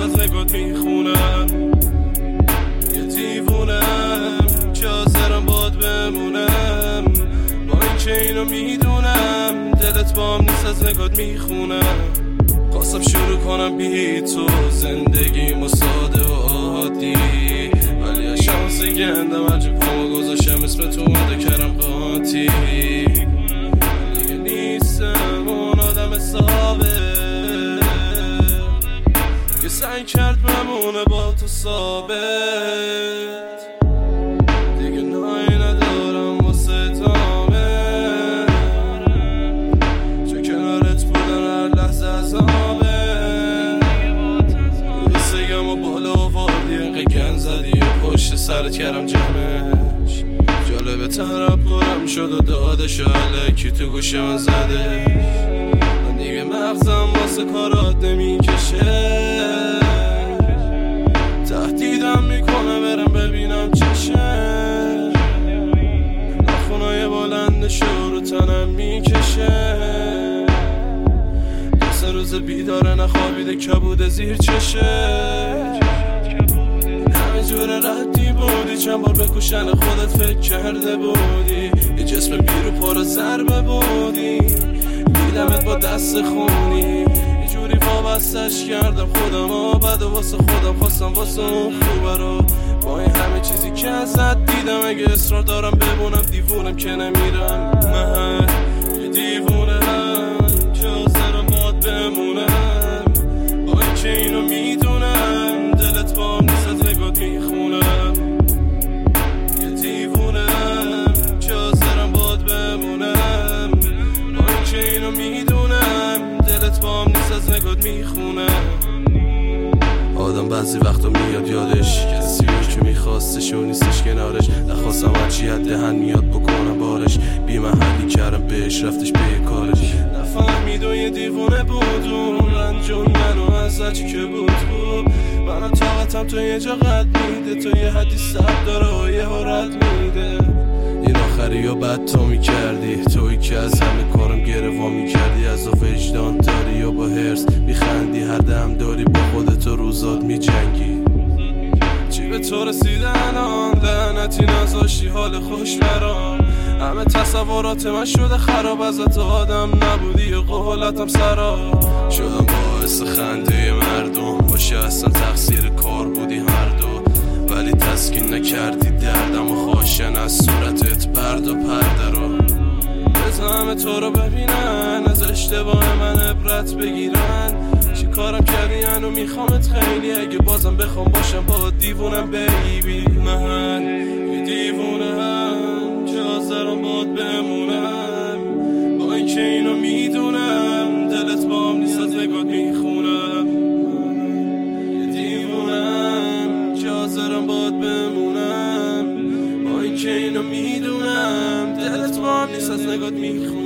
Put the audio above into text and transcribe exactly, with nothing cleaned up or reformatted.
نیست از نگات میخونم. یه دیوونم که حاضرم باد بمونم، با این که اینو میدونم دلت بام نیست از نگات میخونم. خواستم شروع کنم بی تو زندگیمو ساده و عادی، ولی از شانس گندم هرچی پامو گذاشتم اسم تو اومده کردم قاطی. دیگه نیستم اون آدم ثابت که سعی کرد بمونه با تو ثابت. دیگه نایی ندارم واسه تامه، چه کنارت بودن هر لحظه عذابه. روزگم و بالا آوردی انقه گن زدی و پشت سرت کردم جمعش. جالب طرف پرم شد و دادش و علکی تو گوش من زده. من دیگه مغزم واسه کارات نمیکشه، تهدیدم میکنه برم ببینم چشه. ناخونای بلندش رو تنم میکشه، دو سه روز بیداره نخوابیده کبوده زیر چشه. همه جور ردی بودی چند بار به کشن خودت فکر کرده بودی، یه جسم بیرو پر ضربه بودی، دیدمت با دست خونی یه جوری وابستش کردم خودم و بعد واسه خودم خواستم واسه اون خوبه رو. با این همه چیزی که ازت دیدم اگه اصرار دارم بمونم دیوونم که نمیرم. من یه دیوونم که حاضرم باد بمونم، با این که اینو میدونم دلت بام نیست از نگات میخونم. یه دیوونم که حاضرم باد بمونم، با این که اینو میدونم دلت بام نیست از نگات میخونم. آدم بعضی وقتا میاد یادش کسی که میخواستش و نیستش کنارش. نخواستم هرچی حد دهن میاد بکنم بارش، بی محلی کردم بهش رفتش به کارش. نفهمید و یه دیوونه بود اون رنجون منو از هرچی که بود خوب. منم طاقتم تو یه جا قد میده، تو یه حدی سب داره و یه حرد میده. این آخری و بد تو میکردی، توی که از همه کارم گروا میکردی. از و وجدان داری و با هرس میخندی، هر دم داری با خودت و روزات میجنگی. چی به تو رسیده الان لعنتی نذاشتی حال خوش برام. همه تصورات من شده خراب، ازت آدم نبودی و قولتم سراب. شدم باعث خنده مردم، باشه اصلا تقصیر کار بودی هر دو، ولی تسکین نکردی دردم و خاشن از صورتت برد و پرده رو. بذار همه تو رو ببینن، از اشتباه من عبرت بگیرن. چی کارم کردی هنو میخوامت خیلی، اگه بازم بخوام باشم با دیوونم بیبی. من یه دیوونم که حاضرم باد بمونم، با این که اینو میدونم دلت بام نیست از نگات میخونم. یه دیوونم که حاضرم باد بمونم، با این که اینو میدونم دلت بام نیست از نگات میخونم.